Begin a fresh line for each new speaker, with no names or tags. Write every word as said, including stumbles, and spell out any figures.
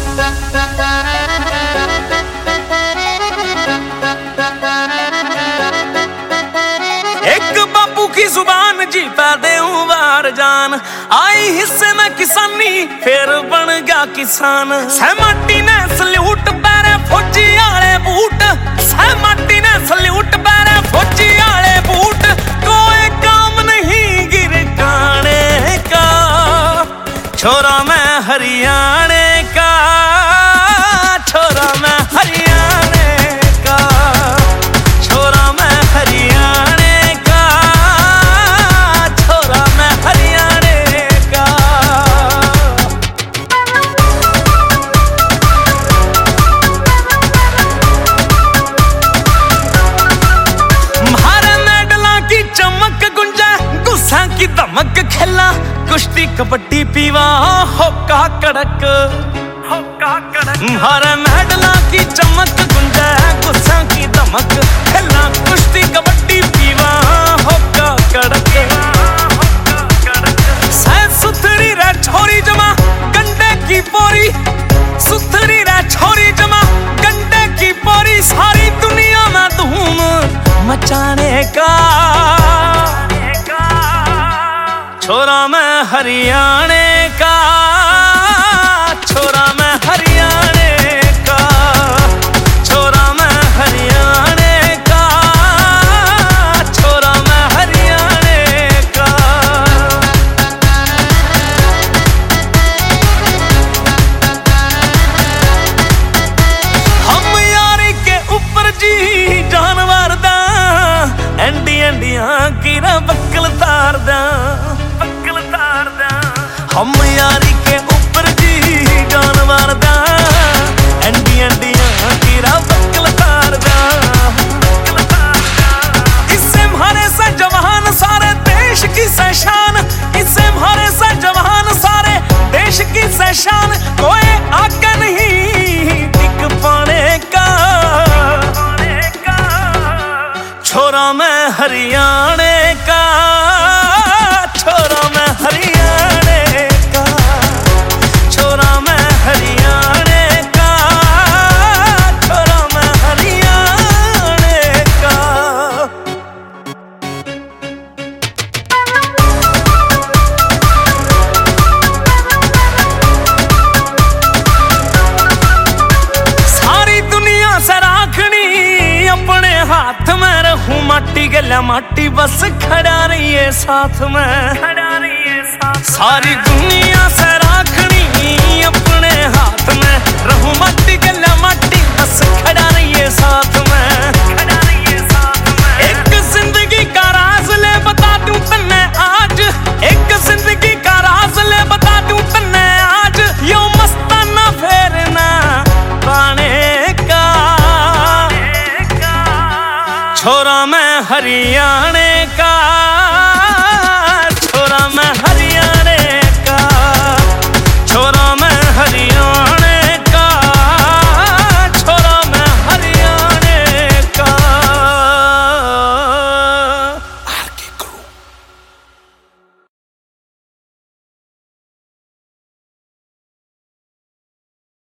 एक बापू की जुबान जी पैदे वार जान आई हिस्से में किसानी फिर बन गया किसान। सहमाटी ने सल्यूट पैरे फौजी आले बूट, सहमाटी ने सल्यूट पैरे फौजी आले बूट। कोई काम नहीं गिर काने का, छोरा मैं हरियाणे का, छोरा मैं हरियाणे का, छोरा मैं हरियाणे का, छोरा मैं हरियाणे का। म्हारे मेडला की चमक गुंजा गुस्सा की धमक खेला, कुश्ती कबड्डी पीवा होका कड़क, होका कड़क। म्हारे मेडला की चमक गुंजा गुस्सा की धमक खेला, कुश्ती कबड्डी पीवा होका कड़क। सह सुथरी रे छोरी जमा गंडे की पोरी, सुथरी रे छोरी जमा गंडे की पोरी। सारी दुनिया में धूम मचाने का, छोरा मैं हरियाणे का, छोरा मैं हरियाणे का, छोरा मैं हरियाणे का, छोरा मैं हरियाणे का। हम यारी के ऊपर जी जानवर दा, एंडी एंडियां की ना बक्कल तार दा, बक्कल तार दा। हम यारी के ऊपर जी जानवर दा, एंडी एंडियां की ना बक्कल तार दा, बक्कल तार दा। इससे म्हारे से जवान सारे देश की शान, इससे म्हारे से जवान सारे देश की शान। कोई आगे नहीं टिक पाने का, छोरा मैं हरियाणे का, छोरा मैं हरियाणे का, छोरा मैं हरियाणे का, छोरा मैं हरियाणे का। सारी दुनिया से राखनी अपने हाथ में, रहूं माटी गल्या माटी बस खड़ा रहिए साथ में, खड़ा रहिए साथ। सारी दुनिया से राखनी अपने हाथ में, रहूं माटी गल्या माटी बस खड़ा रहिए साथ में, खड़ा रहिए साथ में। एक जिंदगी का राज ले बता दूं तन्ने आज, एक जिंदगी का राज ले बता दूं तन्ने आज। यो मस्ताना फेरना पाने का, छोरा मैं हरियाणे का।